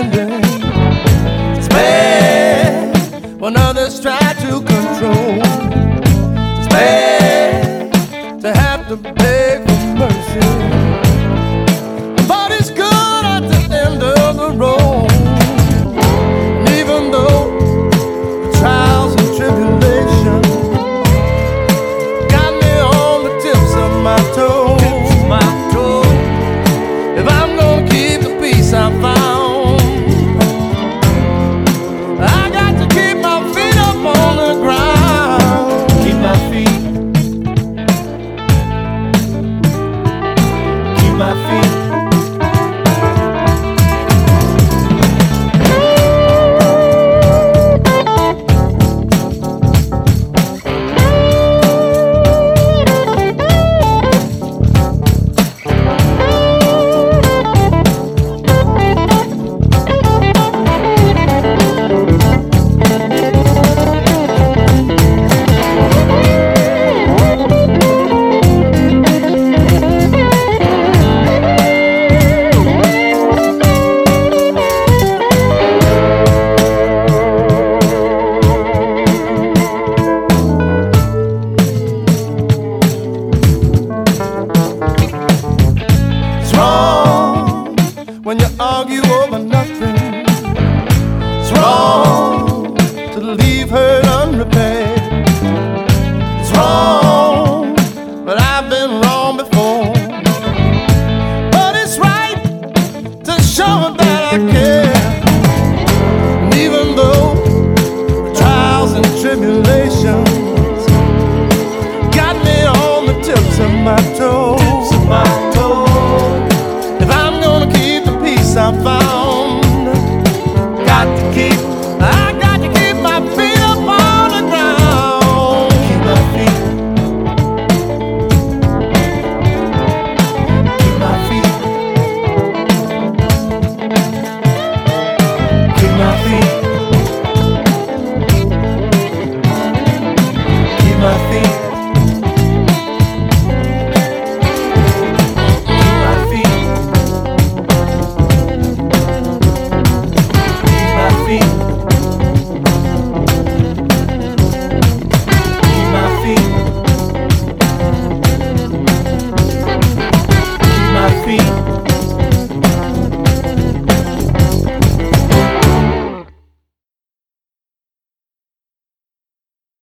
understanding. It's bad when others try to control. It's bad to have to beg for mercy, but it's good at the end of the road. And even though the trials and tribulations got me on the tips of my toes, if I'm gonna keep the peace I found, I got to keep my feet up on the ground. Keep my feet. Keep my feet. When you argue over nothing, it's wrong to leave hurt unrepaired. It's wrong, but I've been wrong before. But it's right to show that I care. And even though the trials and tribulations got me on the tips of my toes, I found, I got to keep my feet up on the ground. Keep my feet. Keep my feet. Keep my feet.